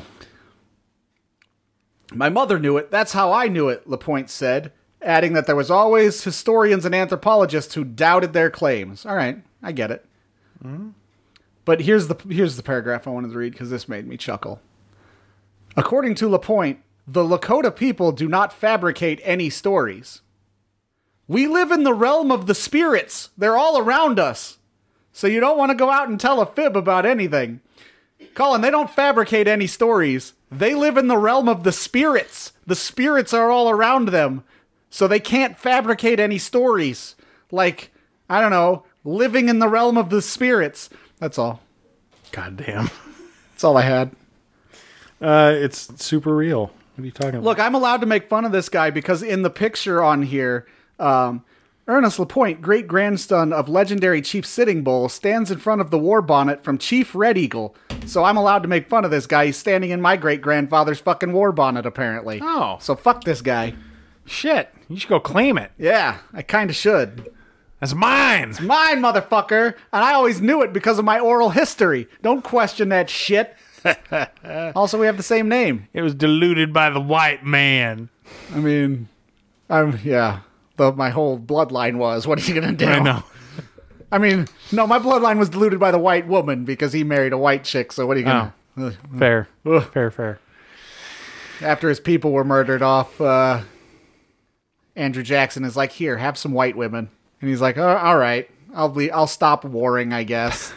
My mother knew it. That's how I knew it, LaPointe said, adding that there was always historians and anthropologists who doubted their claims. All right, I get it. Mm-hmm. But here's the paragraph I wanted to read because this made me chuckle. According to LaPointe, the Lakota people do not fabricate any stories. We live in the realm of the spirits. They're all around us. So you don't want to go out and tell a fib about anything. Colin, they don't fabricate any stories. They live in the realm of the spirits. The spirits are all around them. So they can't fabricate any stories. Like, I don't know, living in the realm of the spirits. That's all. God damn. That's all I had. It's super real. What are you talking about? Look, I'm allowed to make fun of this guy because in the picture on here, Ernest LaPointe, great-grandson of legendary Chief Sitting Bull, stands in front of the war bonnet from Chief Red Eagle. So I'm allowed to make fun of this guy. He's standing in my great-grandfather's fucking war bonnet, apparently. Oh. So fuck this guy. Shit. You should go claim it. Yeah, I kind of should. That's mine. It's mine, motherfucker. And I always knew it because of my oral history. Don't question that shit. Also, we have the same name. It was diluted by the white man. I mean, yeah. My whole bloodline was. What are you going to do? I know. I mean, no, my bloodline was diluted by the white woman because he married a white chick. So what are you going to... Fair. Fair. After his people were murdered off, Andrew Jackson is like, here, have some white women. And he's like, all right, I'll stop warring, I guess.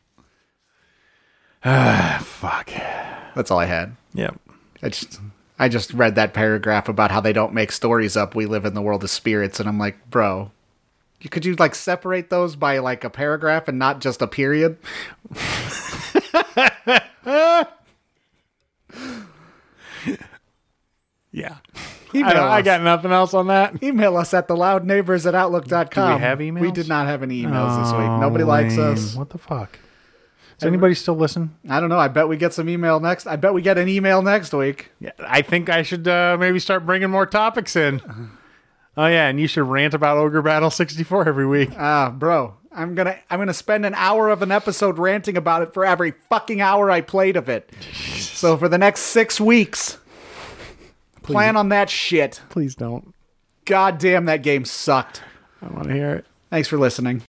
Fuck. That's all I had. Yep. I just read that paragraph about how they don't make stories up. We live in the world of spirits. And I'm like, bro, could you like separate those by like a paragraph and not just a period? Yeah. I got nothing else on that. Email us at theloudneighbors@outlook.com. Do we have emails? We did not have any emails this week. Nobody likes us. What the fuck? Does anybody still listen? I don't know. I bet we get some email next. I bet we get an email next week. Yeah, I think I should maybe start bringing more topics in. Oh yeah, and you should rant about Ogre Battle 64 every week. Bro, I'm gonna spend an hour of an episode ranting about it for every fucking hour I played of it. Jesus. So for the next 6 weeks, plan on that shit. Please don't. God damn, that game sucked. I want to hear it. Thanks for listening.